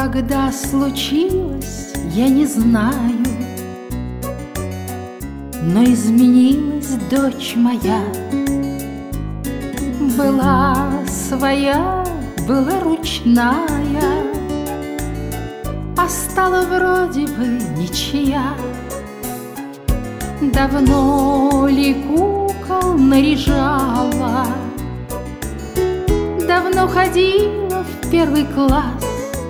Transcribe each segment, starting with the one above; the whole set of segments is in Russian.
Когда случилось, я не знаю, но изменилась дочь моя. Была своя, была ручная, а стала вроде бы ничья. Давно ли кукол наряжала, давно ходила в первый класс,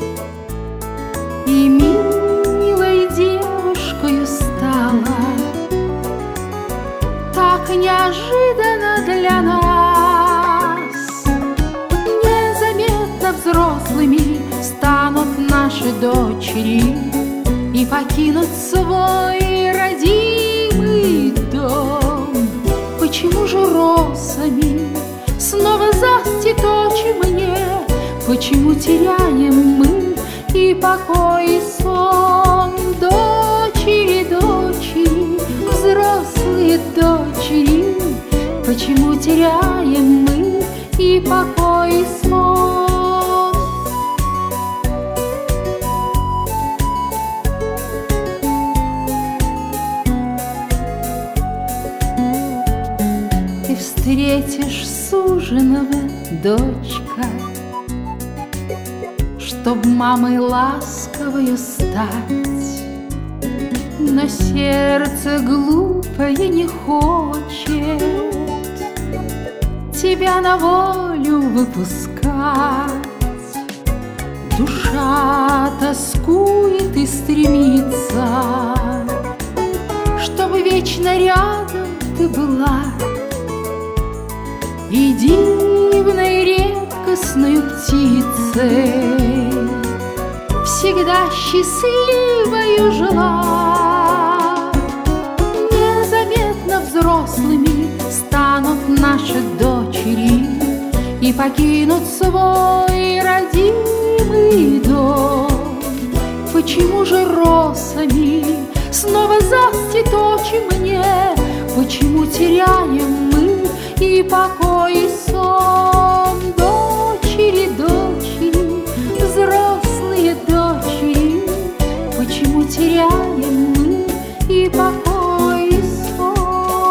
и милой девушкою стала. Так неожиданно для нас. Незаметно взрослыми станут наши дочери и покинут свой родимый дом. Почему же росами снова заститочи мне? Почему теряем мы и покой, и сон? Дочери, дочери, взрослые дочери, почему теряем мы и покой, и сон? Ты встретишь суженого, дочка, чтоб мамой ласковою стать, но сердце глупое не хочет тебя на волю выпускать. Душа тоскует и стремится, чтобы вечно рядом ты была, и дивной редкостной птицей всегда счастливою жила. Незаметно взрослыми станут наши дочери и покинут свой родимый дом. Почему же росами снова заститочи мне? Почему теряем мы и покой, и сон? Дочери, дочери, взрослые дочери, почему теряем мы и покой, и сон?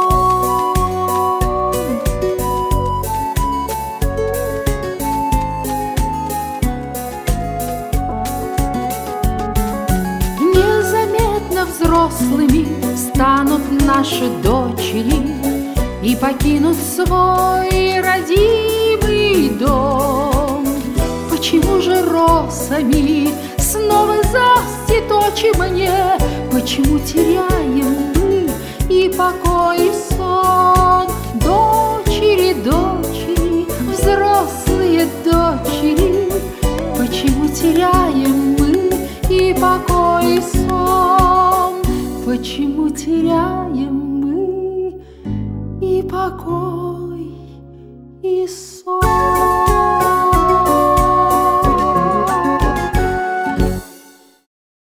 Незаметно взрослыми станут наши дочери и покинут свой родимый дом. Почему же росами снова заститочи мне? Почему теряем мы и покой, и сон? Дочери, дочери, взрослые дочери, почему теряем мы и покой, и сон? Почему теряем мы и покой, и сон?